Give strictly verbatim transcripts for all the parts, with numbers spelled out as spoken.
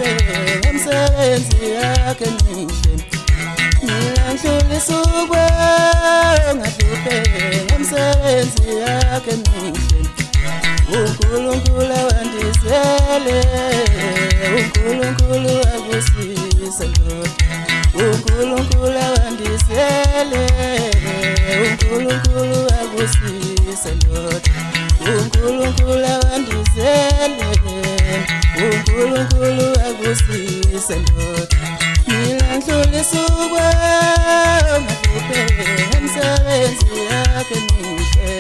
emsebenzi yakhe mihle ngilandlulisa ukwengahluphe emsebenzi yakhe mihle uNkulunkulu wandisele uNkulunkulu akusisa ndoda uNkulunkulu wandisele uNkulunkulu akusisa ndoda uNkulunkulu wandisele uNkulunkulu akusisa ndoda ngilandlulisa ukwengahluphe emsebenzi yakhe mihle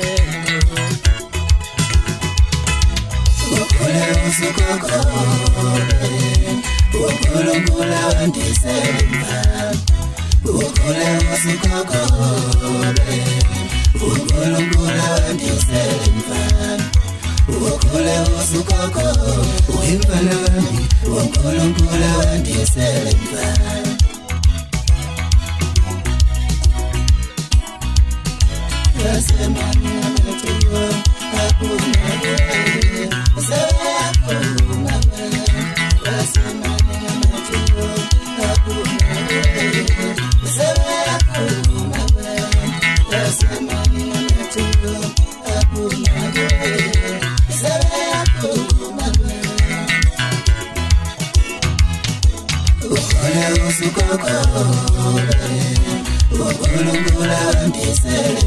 ukhule usukokole uNkulunkulu wandisele ukhule usukokole uNkulunkulu wandisele ukhule usukokole uyimfana wami uNkulunkulu wandisele yasemani amathiwa akuna uNkulunkulu wandisele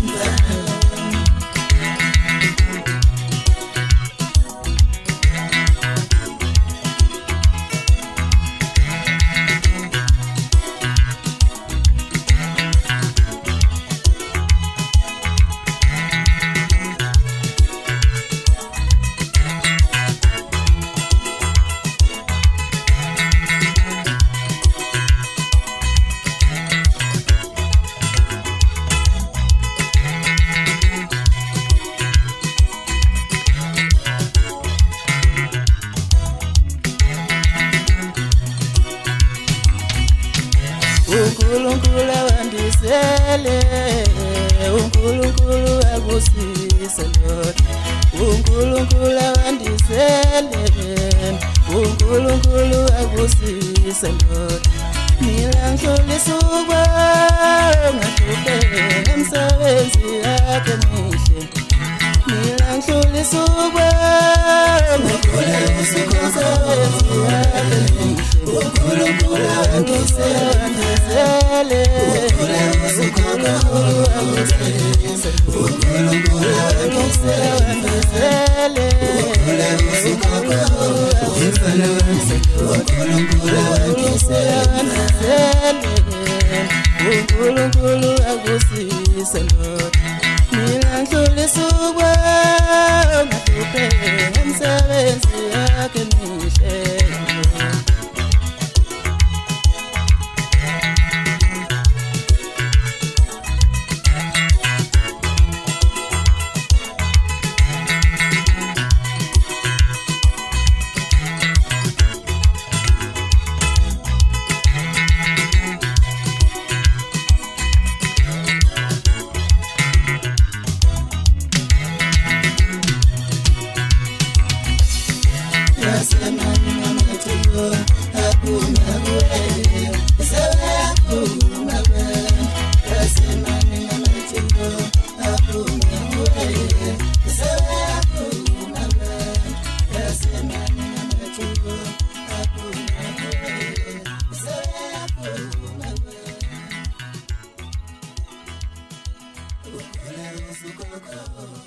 uNkulunkulu wandisele uNkulunkulu akusisa ndoda uNkulunkulu wandisele uNkulunkulu akusisa ndoda ngilandlulisa ukwengahluphe emsebenzi yakhe mihle ngilandlulisa ukwengahluphe emsebenzi yakhe mihle uNkulunkulu wandisele uNkulunkulu akusisa uNkulunkulu wandisele uyimfana wami uNkulunkulu wandisele uNkulunkulu akusisa ndoda ngilandlulisa ukwengahluphe emsebenzi yakhe mihle Go, go, go.